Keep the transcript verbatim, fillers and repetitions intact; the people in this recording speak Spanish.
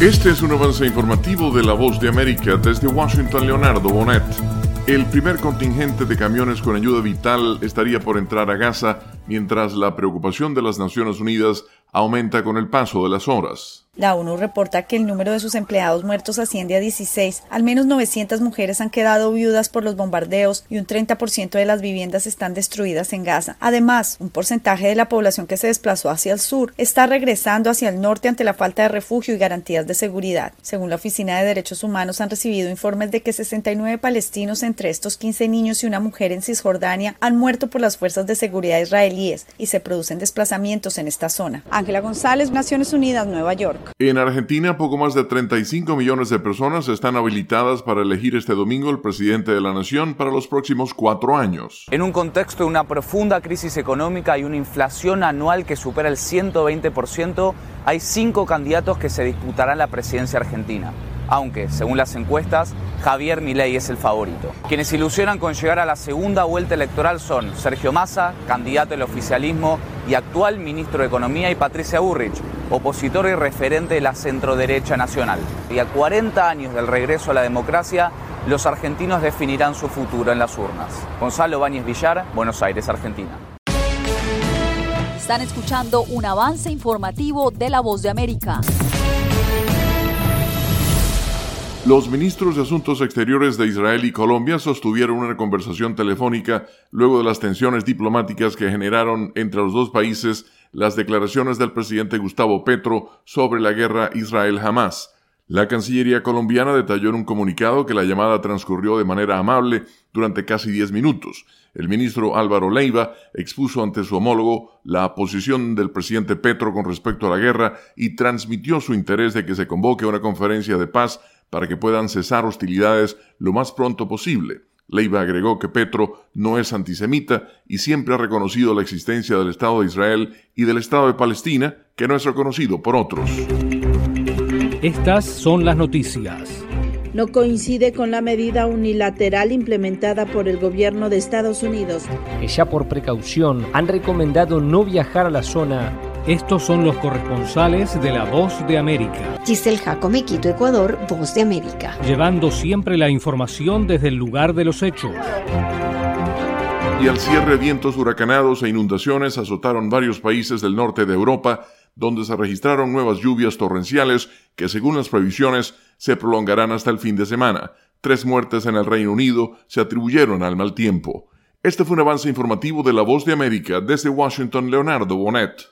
Este es un avance informativo de La Voz de América. Desde Washington, Leonardo Bonet. El primer contingente de camiones con ayuda vital estaría por entrar a Gaza, mientras la preocupación de las Naciones Unidas aumenta con el paso de las horas. La ONU reporta que el número de sus empleados muertos asciende a dieciséis. Al menos novecientas mujeres han quedado viudas por los bombardeos y un treinta por ciento de las viviendas están destruidas en Gaza. Además, un porcentaje de la población que se desplazó hacia el sur está regresando hacia el norte ante la falta de refugio y garantías de seguridad. Según la Oficina de Derechos Humanos, han recibido informes de que sesenta y nueve palestinos, entre estos quince niños y una mujer en Cisjordania, han muerto por las fuerzas de seguridad israelíes y se producen desplazamientos en esta zona. Ángela González, Naciones Unidas, Nueva York. En Argentina, poco más de treinta y cinco millones de personas están habilitadas para elegir este domingo el presidente de la nación para los próximos cuatro años. En un contexto de una profunda crisis económica y una inflación anual que supera el ciento veinte por ciento, hay cinco candidatos que se disputarán la presidencia argentina. Aunque, según las encuestas, Javier Milei es el favorito. Quienes se ilusionan con llegar a la segunda vuelta electoral son Sergio Massa, candidato del oficialismo y actual ministro de Economía, y Patricia Bullrich, opositor y referente de la centroderecha nacional. Y a cuarenta años del regreso a la democracia, los argentinos definirán su futuro en las urnas. Gonzalo Báñez Villar, Buenos Aires, Argentina. Están escuchando un avance informativo de La Voz de América. Los ministros de Asuntos Exteriores de Israel y Colombia sostuvieron una conversación telefónica luego de las tensiones diplomáticas que generaron entre los dos países las declaraciones del presidente Gustavo Petro sobre la guerra Israel-Hamás. La Cancillería colombiana detalló en un comunicado que la llamada transcurrió de manera amable durante casi diez minutos. El ministro Álvaro Leiva expuso ante su homólogo la posición del presidente Petro con respecto a la guerra y transmitió su interés de que se convoque una conferencia de paz para que puedan cesar hostilidades lo más pronto posible. Leiva agregó que Petro no es antisemita y siempre ha reconocido la existencia del Estado de Israel y del Estado de Palestina, que no es reconocido por otros. Estas son las noticias. No coincide con la medida unilateral implementada por el gobierno de Estados Unidos, que ya por precaución han recomendado no viajar a la zona. Estos son los corresponsales de La Voz de América. Giselle Jacome, Quito, Ecuador, Voz de América. Llevando siempre la información desde el lugar de los hechos. Y al cierre, vientos huracanados e inundaciones azotaron varios países del norte de Europa, donde se registraron nuevas lluvias torrenciales que, según las previsiones, se prolongarán hasta el fin de semana. Tres muertes en el Reino Unido se atribuyeron al mal tiempo. Este fue un avance informativo de La Voz de América. Desde Washington, Leonardo Bonet.